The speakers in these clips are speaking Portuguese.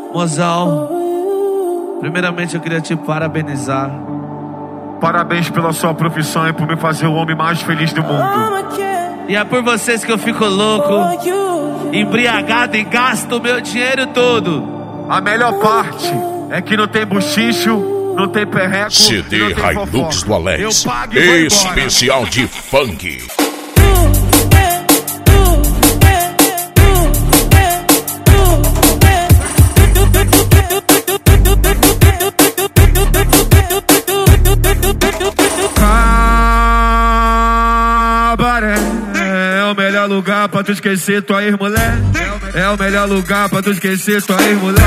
Mozão, primeiramente eu queria te parabenizar. Parabéns pela sua profissão e por me fazer o homem mais feliz do mundo. E é por vocês que eu fico louco, embriagado e gasto o meu dinheiro todo. A melhor parte é que não tem buchicho, não tem perreco, CD não tem Hilux do Alex, Eu pago e vou especial de funk. Cabaré é o melhor lugar pra tu esquecer tua ex-mulher. É o melhor lugar pra tu esquecer tua ex-mulher.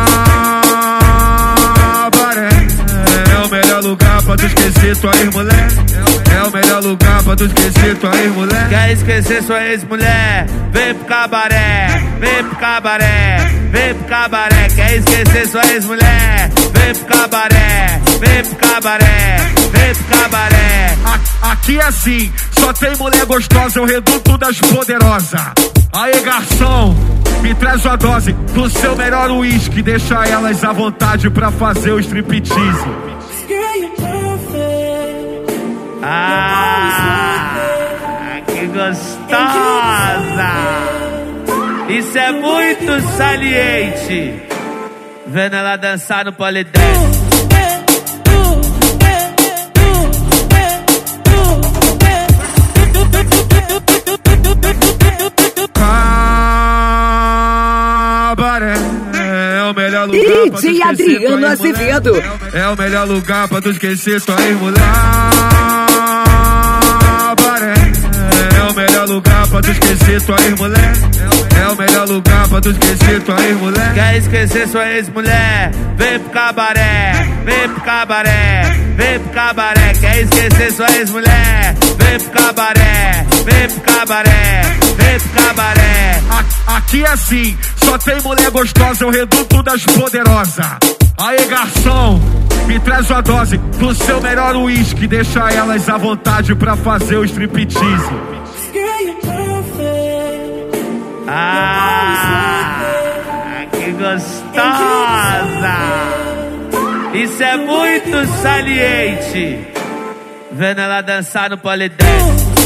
Cabaré é o melhor lugar pra tu esquecer tua ex-mulher. É o melhor lugar pra tu esquecer tua ex-mulher. Quer esquecer sua ex-mulher? Vem pro cabaré, vem pro cabaré, vem pro cabaré. Quer esquecer sua ex-mulher? Vem pro cabaré, vem pro cabaré, vem pro cabaré. Aqui é assim, só tem mulher gostosa, é o reduto das poderosas. Aê, garçom, me traz uma dose do seu melhor uísque. Deixa elas à vontade pra fazer o striptease. Que gostosa! Isso é muito saliente. Vendo ela dançar no polidense. Cabaré é o melhor lugar pra tu DJ Adriano Azevedo. É o melhor lugar pra tu esquecer tua ex-mulher. Cabaré é o melhor lugar pra tu esquecer tua ex-mulher. É o melhor lugar pra tu esquecer tua ex-mulher. Quer esquecer sua ex-mulher? Vem pro cabaré, vem pro cabaré, vem pro cabaré. Quer esquecer sua ex-mulher? Vem pro cabaré, vem pro cabaré, vem pro cabaré. Aqui é assim, só tem mulher gostosa, é o reduto das poderosas. Aê, garçom, me traz uma dose do seu melhor uísque. Deixa elas à vontade pra fazer o striptease. Que gostosa! Isso é muito saliente. Vendo ela dançar no polidense.